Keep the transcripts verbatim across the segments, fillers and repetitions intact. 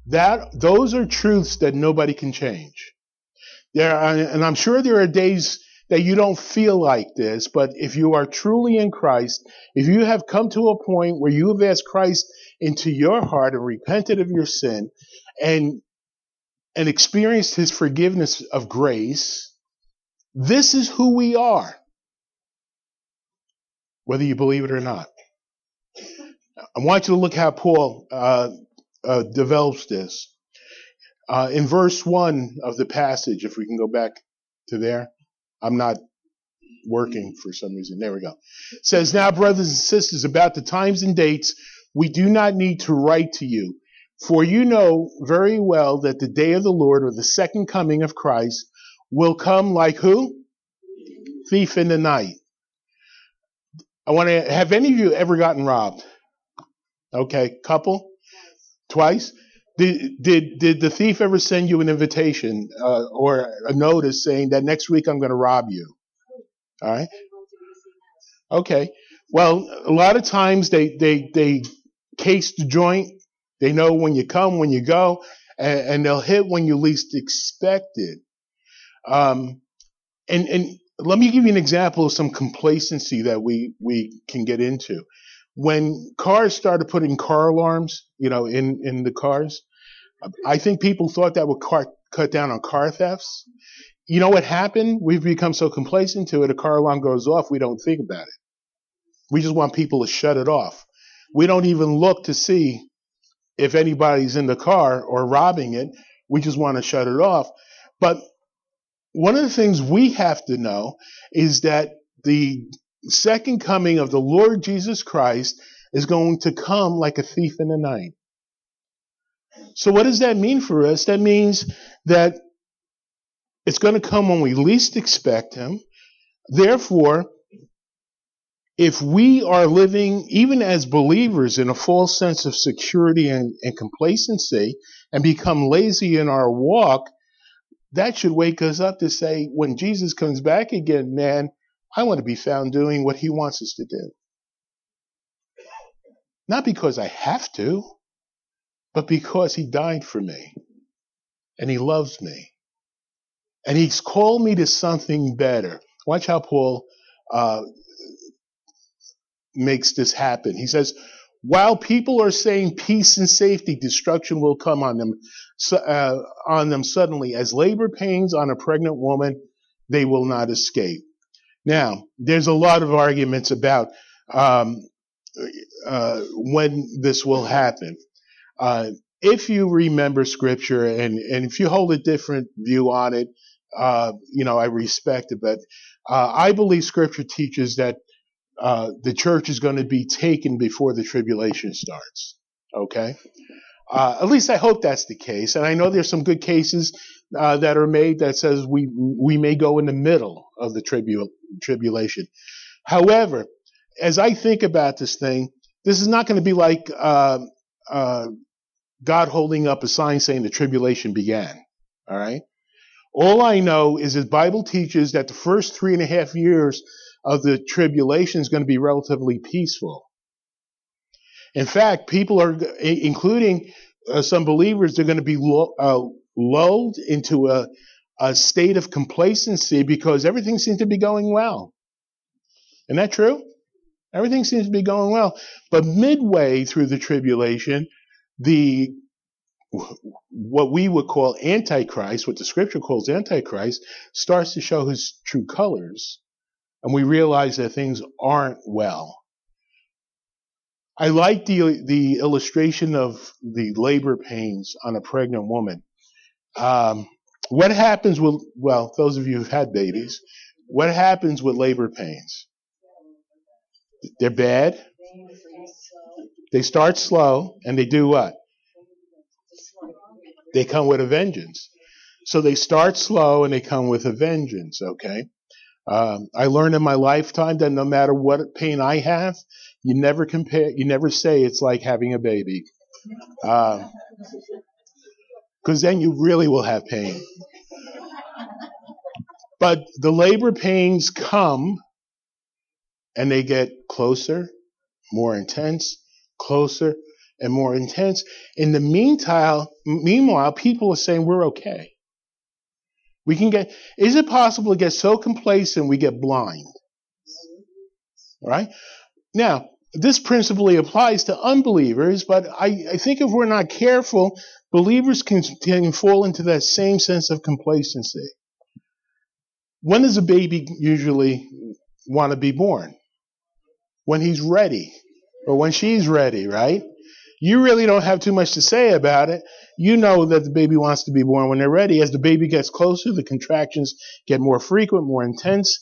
That those are truths that nobody can change. There are, and I'm sure there are days that you don't feel like this, but if you are truly in Christ, if you have come to a point where you have asked Christ into your heart and repented of your sin and and experienced his forgiveness of grace, this is who we are, whether you believe it or not. I want you to look how Paul uh, uh, develops this. Uh, in verse one of the passage, if we can go back to there. I'm not working for some reason. There we go. It says, now, brothers and sisters, about the times and dates, we do not need to write to you, for you know very well that the day of the Lord, or the second coming of Christ, will come like who? Thief in the night. I want to, have any of you ever gotten robbed? Okay, couple? Twice? Did, did, did the thief ever send you an invitation uh, or a notice saying that next week I'm going to rob you? All right. Okay. Well, a lot of times they, they, they case the joint. They know when you come, when you go, and, and they'll hit when you least expect it. Um, and, and let me give you an example of some complacency that we, we can get into. When cars started putting car alarms, you know, in, in the cars, I think people thought that would car, cut down on car thefts. You know what happened? We've become so complacent to it, a car alarm goes off, we don't think about it. We just want people to shut it off. We don't even look to see if anybody's in the car or robbing it. We just want to shut it off. But one of the things we have to know is that the second coming of the Lord Jesus Christ is going to come like a thief in the night. So what does that mean for us? That means that it's going to come when we least expect him. Therefore, if we are living, even as believers, in a false sense of security and, and complacency and become lazy in our walk, that should wake us up to say, when Jesus comes back again, man, I want to be found doing what he wants us to do. Not because I have to, but because he died for me and he loves me. And he's called me to something better. Watch how Paul uh, makes this happen. He says, while people are saying peace and safety, destruction will come on them, uh, on them suddenly. As labor pains on a pregnant woman, they will not escape. Now, there's a lot of arguments about um, uh, when this will happen. Uh, if you remember Scripture and, and if you hold a different view on it, uh, you know, I respect it. But uh, I believe Scripture teaches that uh, the church is going to be taken before the tribulation starts. Okay? Uh, at least I hope that's the case. And I know there's some good cases uh, that are made that says we we may go in the middle of the tribu- tribulation. However, as I think about this thing, this is not going to be like uh, uh, God holding up a sign saying the tribulation began. All right? All I know is the Bible teaches that the first three and a half years of the tribulation is going to be relatively peaceful. In fact, people are, including uh, some believers, they're going to be lo- uh, lulled into a, a state of complacency because everything seems to be going well. Isn't that true? Everything seems to be going well. But midway through the tribulation, the what we would call Antichrist, what the Scripture calls Antichrist, starts to show his true colors. And we realize that things aren't well. I like the the illustration of the labor pains on a pregnant woman. Um, what happens with, well, those of you who've had babies, what happens with labor pains? They're bad. They start slow, and they do what? They come with a vengeance. So they start slow, and they come with a vengeance, okay? Um, I learned in my lifetime that no matter what pain I have, you never compare, you never say it's like having a baby. Uh, cause then you really will have pain. But the labor pains come and they get closer, more intense, closer. and more intense. In the meantime, meanwhile, people are saying we're okay. We can get, is it possible to get so complacent we get blind? All right? Now, this principally applies to unbelievers, but I, I think if we're not careful, believers can, can fall into that same sense of complacency. When does a baby usually want to be born? When he's ready, or when she's ready, right? You really don't have too much to say about it. You know that the baby wants to be born when they're ready. As the baby gets closer, the contractions get more frequent, more intense.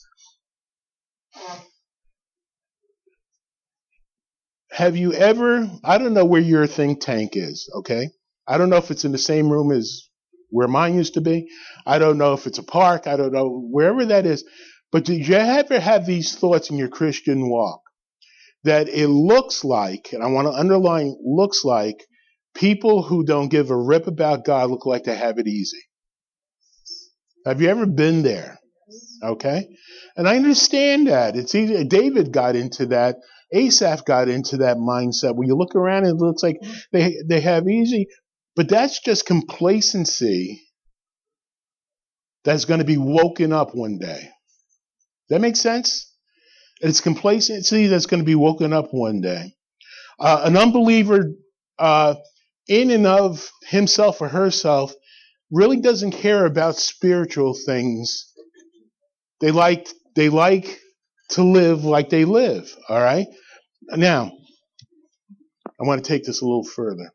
Have you ever, I don't know where your think tank is, okay? I don't know if it's in the same room as where mine used to be. I don't know if it's a park. I don't know, wherever that is. But did you ever have these thoughts in your Christian walk that it looks like, and I want to underline looks like, people who don't give a rip about God look like they have it easy? Have you ever been there? Okay? And I understand that. It's easy. David got into that. Asaph got into that mindset where you look around and it looks like they they have easy, but that's just complacency that's going to be woken up one day. That makes sense? It's complacency that's going to be woken up one day. Uh, an unbeliever, uh, in and of himself or herself, really doesn't care about spiritual things. They like they like to live like they live. All right. Now, I want to take this a little further.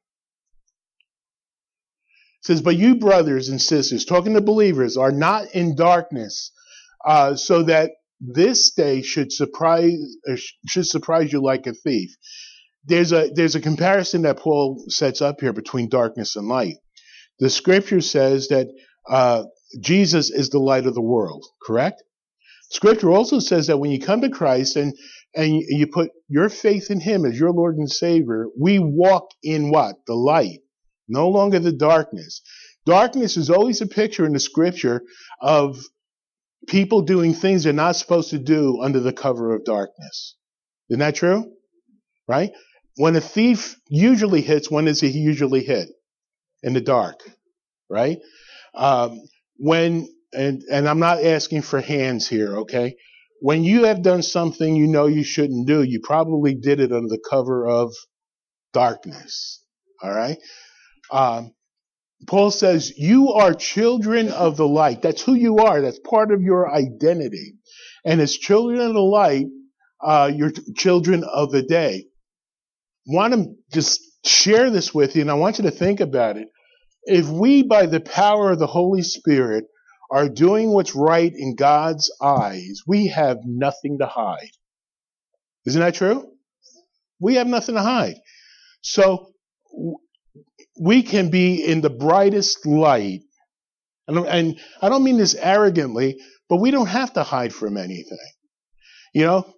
It says, "But you, brothers and sisters," talking to believers, "are not in darkness, uh, so that this day should surprise uh, should surprise you like a thief." There's a there's a comparison that Paul sets up here between darkness and light. The scripture says that uh, Jesus is the light of the world, correct? Scripture also says that when you come to Christ and and you put your faith in Him as your Lord and Savior, we walk in what? The light, no longer the darkness. Darkness is always a picture in the scripture of people doing things they're not supposed to do under the cover of darkness. Isn't that true? Right? When a thief usually hits, when does he usually hit? In the dark, right? Um, when, and, and I'm not asking for hands here, okay? When you have done something you know you shouldn't do, you probably did it under the cover of darkness, all right? Um, Paul says, you are children of the light. That's who you are. That's part of your identity. And as children of the light, uh, you're children of the day. Want to just share this with you, and I want you to think about it. If we, by the power of the Holy Spirit, are doing what's right in God's eyes, we have nothing to hide. Isn't that true? We have nothing to hide. So we can be in the brightest light. And, and I don't mean this arrogantly, but we don't have to hide from anything. You know,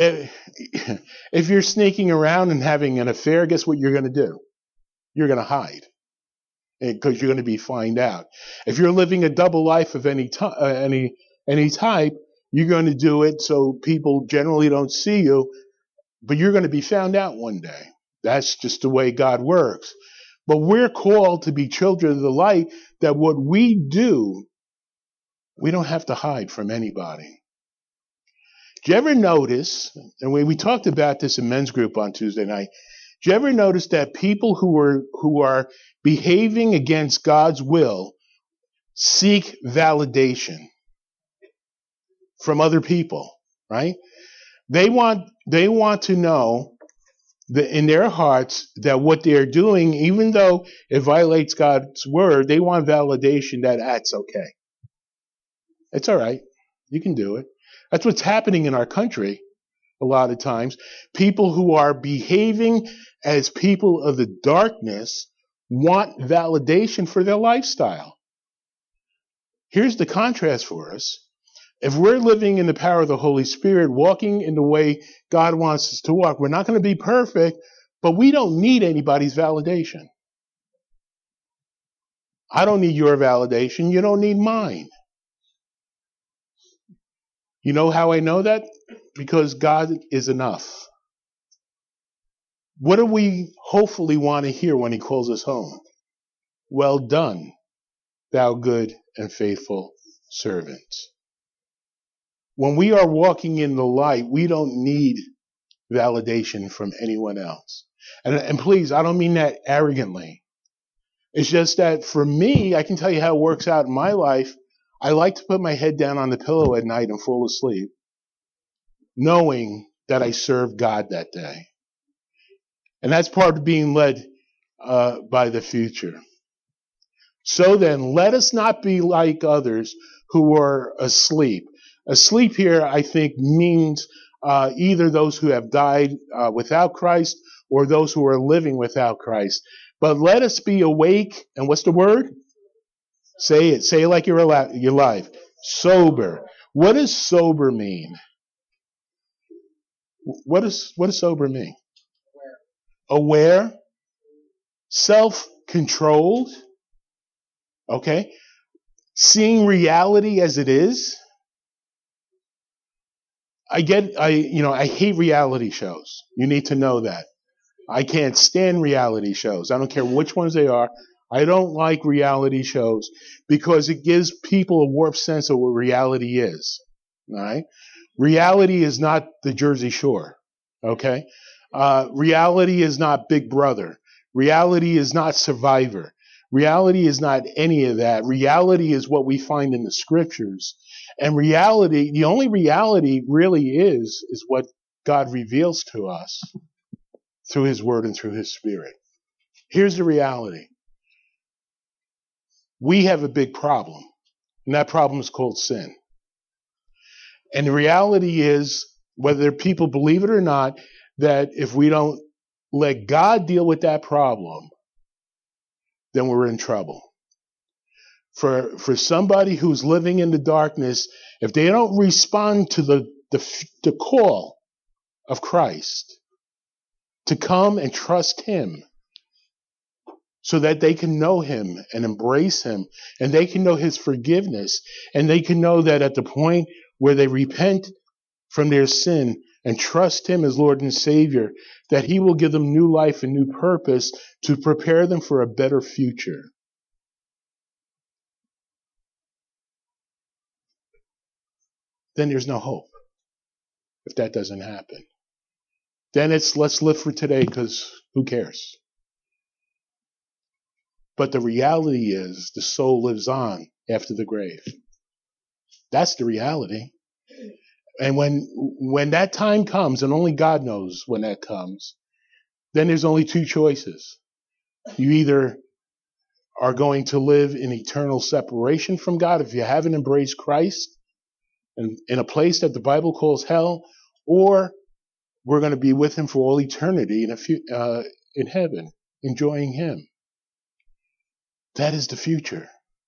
if you're sneaking around and having an affair, guess what you're going to do? You're going to hide because you're going to be found out. If you're living a double life of any t- uh, any any type, you're going to do it so people generally don't see you, but you're going to be found out one day. That's just the way God works. But we're called to be children of the light, that what we do, we don't have to hide from anybody. Did you ever notice, and we, we talked about this in men's group on Tuesday night, did you ever notice that people who are, who are behaving against God's will seek validation from other people, right? They want, they want to know that in their hearts that what they're doing, even though it violates God's word, they want validation that that's okay. It's all right. You can do it. That's what's happening in our country a lot of times. People who are behaving as people of the darkness want validation for their lifestyle. Here's the contrast for us. If we're living in the power of the Holy Spirit, walking in the way God wants us to walk, we're not going to be perfect, but we don't need anybody's validation. I don't need your validation. You don't need mine. You know how I know that? Because God is enough. what do we hopefully want to hear when he calls us home? Well done, thou good and faithful servant. When we are walking in the light, we don't need validation from anyone else. And, and please, I don't mean that arrogantly. It's just that for me, I can tell you how it works out in my life. I like to put my head down on the pillow at night and fall asleep, knowing that I served God that day. And that's part of being led uh, by the future. So then, let us not be like others who are asleep. Asleep here, I think, means uh, either those who have died uh, without Christ or those who are living without Christ. But let us be awake, and what's the word? Say it. Say it like you're alive. You're alive. Sober. What does sober mean? What does what does sober mean? Aware. Aware. Self-controlled. Okay. Seeing reality as it is. I get, I, you know, I hate reality shows. You need to know that. I can't stand reality shows. I don't care which ones they are. I don't like reality shows because it gives people a warped sense of what reality is. All right? Reality is not the Jersey Shore. Okay? Uh, reality is not Big Brother. Reality is not Survivor. Reality is not any of that. Reality is what we find in the scriptures. And reality, the only reality really is, is what God reveals to us through his word and through his spirit. Here's the reality. We have a big problem, and that problem is called sin. And the reality is, whether people believe it or not, that if we don't let God deal with that problem, then we're in trouble. For, for somebody who's living in the darkness, if they don't respond to the, the, the call of Christ to come and trust him so that they can know him and embrace him and they can know his forgiveness and they can know that at the point where they repent from their sin and trust him as Lord and Savior, that he will give them new life and new purpose to prepare them for a better future. Then there's no hope if that doesn't happen. Then it's let's live for today because who cares? But the reality is the soul lives on after the grave. That's the reality. And when when that time comes, and only God knows when that comes, then there's only two choices. You either are going to live in eternal separation from God if you haven't embraced Christ, in, in a place that the Bible calls hell, or we're going to be with him for all eternity in, a few, uh, in heaven, enjoying him. That is the future.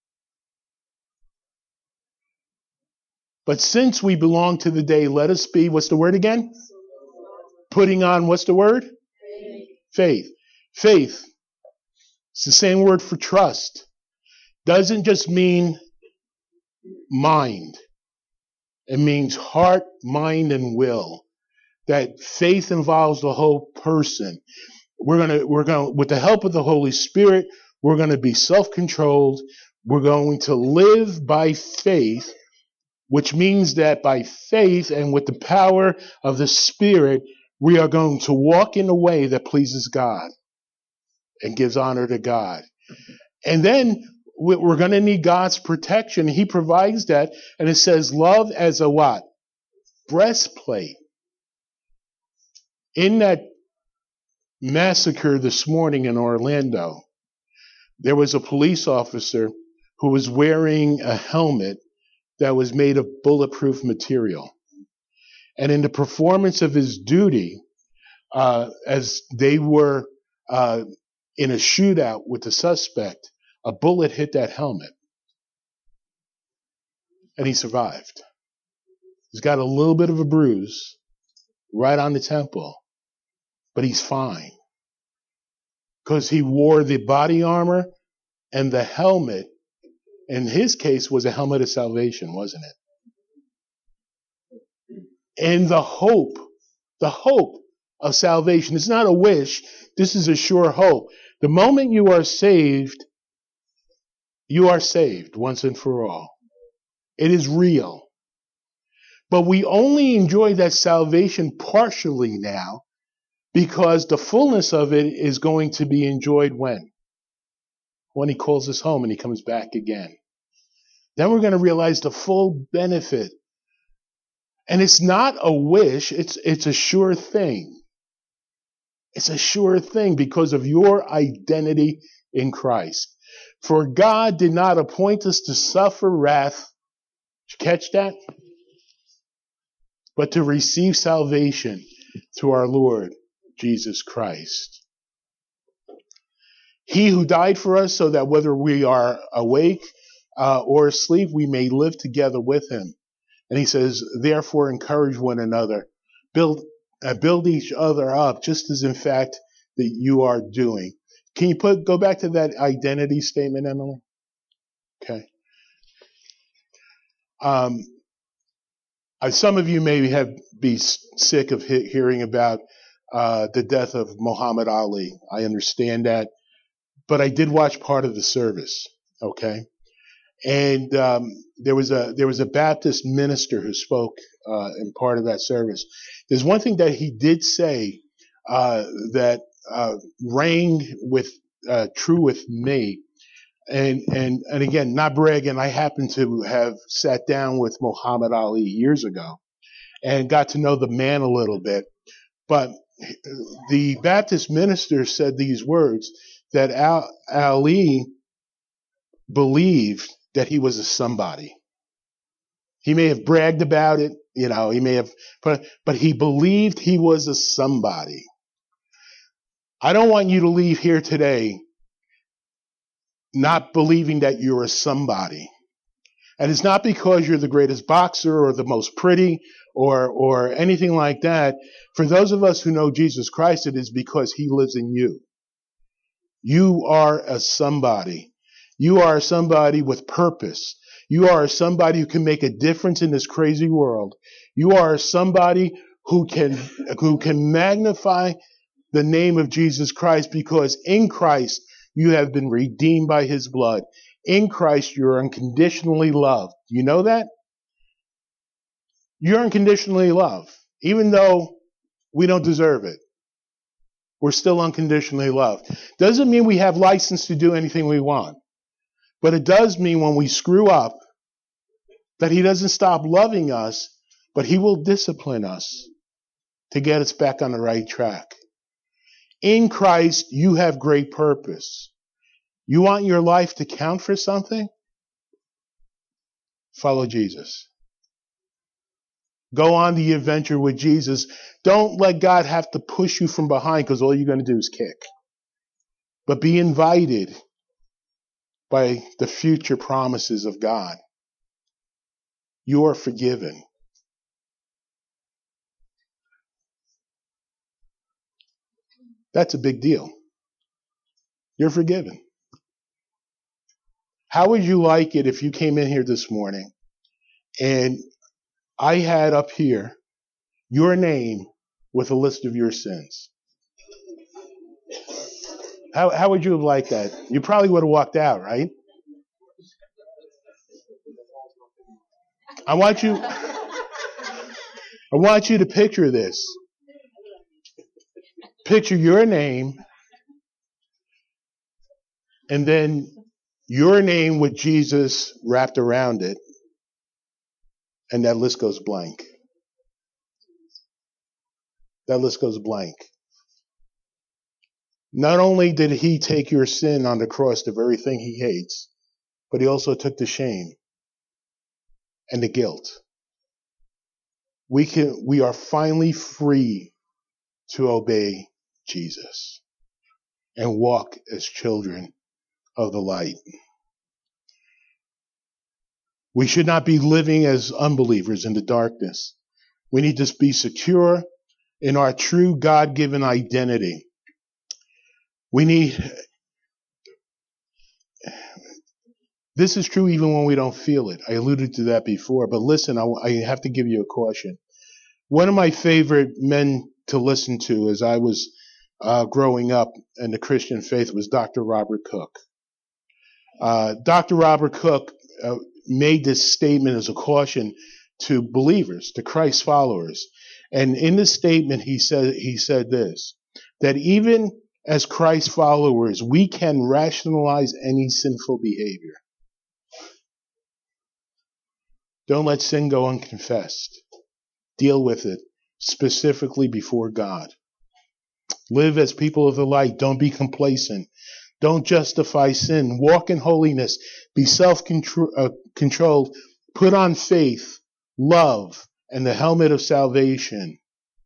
But since we belong to the day, let us be, what's the word again? Putting on, what's the word? Faith. Faith. Faith. It's the same word for trust. Doesn't just mean mind. It means heart, mind, and will. That faith involves the whole person. We're gonna, we're gonna, with the help of the Holy Spirit, we're gonna be self-controlled. We're going to live by faith, which means that by faith and with the power of the Spirit, we are going to walk in a way that pleases God and gives honor to God. And then we're going to need God's protection. He provides that. And it says love as a what? Breastplate. In that massacre this morning in Orlando, there was a police officer who was wearing a helmet that was made of bulletproof material. And in the performance of his duty, uh, as they were uh, in a shootout with the suspect, a bullet hit that helmet. And he survived. He's got a little bit of a bruise right on the temple, but he's fine. Because he wore the body armor and the helmet. In his case, was a helmet of salvation, wasn't it? And the hope, the hope of salvation. It's not a wish. This is a sure hope. The moment you are saved, you are saved once and for all. It is real. But we only enjoy that salvation partially now because the fullness of it is going to be enjoyed when? When he calls us home and he comes back again. Then we're going to realize the full benefit. And it's not a wish, it's, it's a sure thing. It's a sure thing because of your identity in Christ. For God did not appoint us to suffer wrath. Did you catch that? But to receive salvation through our Lord Jesus Christ. He who died for us so that whether we are awake uh, or asleep, we may live together with him. And he says, therefore encourage one another, build uh, build each other up, just as in fact that you are doing. Can you put go back to that identity statement, Emily? Okay. Um, uh, some of you may have be sick of he- hearing about uh, the death of Muhammad Ali. I understand that, but I did watch part of the service. Okay. And um, there was a there was a Baptist minister who spoke uh, in part of that service. There's one thing that he did say uh, that uh, rang with uh, true with me, and and and again, not bragging. I happen to have sat down with Muhammad Ali years ago and got to know the man a little bit. But the Baptist minister said these words that Al- Ali believed that he was a somebody. He may have bragged about it, you know, he may have, but, but he believed he was a somebody. I don't want you to leave here today not believing that you're a somebody. And it's not because you're the greatest boxer or the most pretty or, or anything like that. For those of us who know Jesus Christ, it is because he lives in you. You are a somebody. You are somebody with purpose. You are somebody who can make a difference in this crazy world. You are somebody who can, who can magnify the name of Jesus Christ because in Christ you have been redeemed by his blood. In Christ you're unconditionally loved. You know that? You're unconditionally loved. Even though we don't deserve it. We're still unconditionally loved. Doesn't mean we have license to do anything we want. But it does mean when we screw up, that he doesn't stop loving us, but he will discipline us to get us back on the right track. In Christ, you have great purpose. You want your life to count for something? Follow Jesus. Go on the adventure with Jesus. Don't let God have to push you from behind because all you're going to do is kick. But be invited by the future promises of God. You are forgiven. That's a big deal. You're forgiven. How would you like it if you came in here this morning and I had up here your name with a list of your sins? How, how would you have liked that? You probably would have walked out, right? I want you, I want you to picture this. Picture your name and then your name with Jesus wrapped around it. And that list goes blank. That list goes blank. Not only did he take your sin on the cross, the very thing he hates, but he also took the shame and the guilt. We can, we are finally free to obey Jesus and walk as children of the light. We should not be living as unbelievers in the darkness. We need to be secure in our true God-given identity. We need, this is true even when we don't feel it. I alluded to that before, but listen, I, I have to give you a caution. One of my favorite men to listen to as I was uh, growing up in the Christian faith was Doctor Robert Cook. Uh, Doctor Robert Cook uh, made this statement as a caution to believers, to Christ followers. And in this statement, he said, he said this, that even as Christ followers, we can rationalize any sinful behavior. Don't let sin go unconfessed. Deal with it specifically before God. Live as people of the light. Don't be complacent. Don't justify sin. Walk in holiness. Be self-controlled. Put on faith, love, and the helmet of salvation.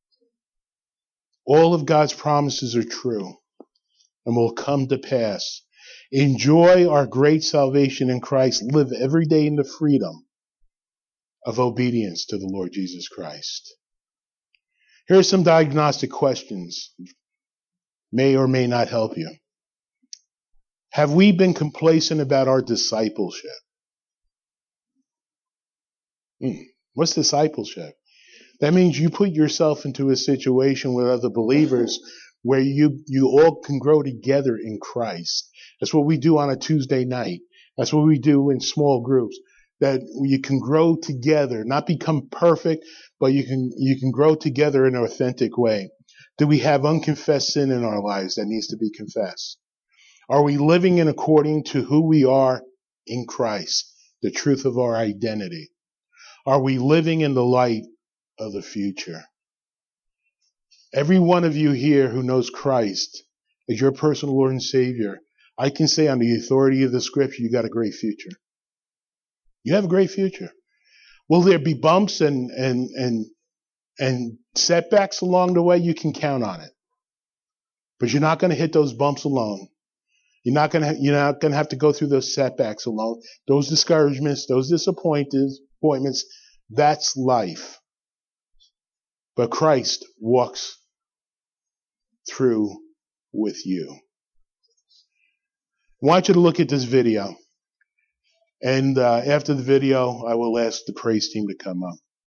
All of God's promises are true and will come to pass. Enjoy our great salvation in Christ. Live every day in the freedom of obedience to the Lord Jesus Christ. Here are some diagnostic questions. May or may not help you. Have we been complacent about our discipleship? Hmm. What's discipleship? That means you put yourself into a situation with other believers where you, you all can grow together in Christ. That's what we do on a Tuesday night. That's what we do in small groups. That you can grow together, not become perfect, but you can, you can grow together in an authentic way. Do we have unconfessed sin in our lives that needs to be confessed? Are we living in according to who we are in Christ, the truth of our identity? Are we living in the light of the future? Every one of you here who knows Christ as your personal Lord and Savior, I can say on the authority of the Scripture, you got a great future. You have a great future. Will there be bumps and, and, and, and setbacks along the way? You can count on it. But you're not going to hit those bumps alone. You're not going to, you're not going to have to go through those setbacks alone. Those discouragements, those disappointments, that's life. But Christ walks through with you. I want you to look at this video. And uh, after the video, I will ask the praise team to come up.